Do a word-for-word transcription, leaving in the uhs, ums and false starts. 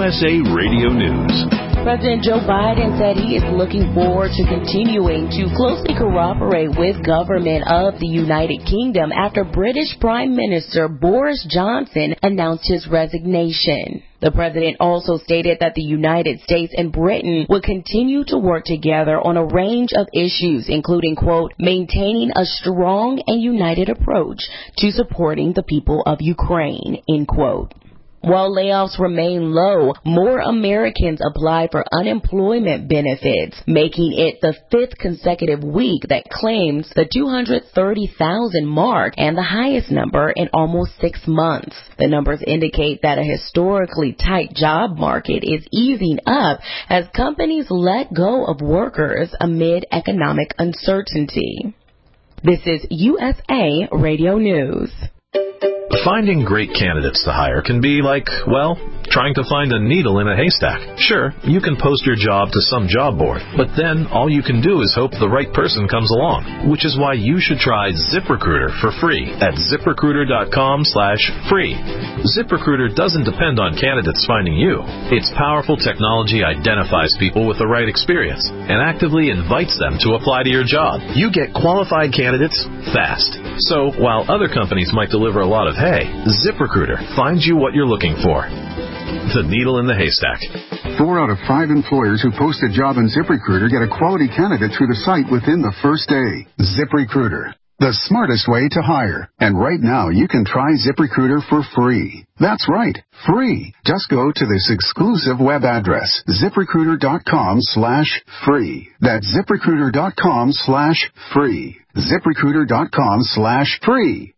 S A Radio News. President Joe Biden said he is looking forward to continuing to closely cooperate with government of the United Kingdom after British Prime Minister Boris Johnson announced his resignation. The president also stated that the United States and Britain would continue to work together on a range of issues, including, quote, maintaining a strong and united approach to supporting the people of Ukraine, end quote. While layoffs remain low, more Americans apply for unemployment benefits, making it the fifth consecutive week that claims the two hundred thirty thousand mark and the highest number in almost six months. The numbers indicate that a historically tight job market is easing up as companies let go of workers amid economic uncertainty. This is U S A Radio News. Finding great candidates to hire can be like, well, trying to find a needle in a haystack. Sure, you can post your job to some job board, but then all you can do is hope the right person comes along, which is why you should try ZipRecruiter for free at ZipRecruiter.com slash free. ZipRecruiter doesn't depend on candidates finding you. Its powerful technology identifies people with the right experience and actively invites them to apply to your job. You get qualified candidates fast. So while other companies might deliver a lot of hay, ZipRecruiter finds you what you're looking for. The needle in the haystack. Four out of five employers who post a job on ZipRecruiter get a quality candidate through the site within the first day. ZipRecruiter, the smartest way to hire. And right now, you can try ZipRecruiter for free. That's right, free. Just go to this exclusive web address, ZipRecruiter.com slash free. That's ZipRecruiter.com slash free. ZipRecruiter.com slash free.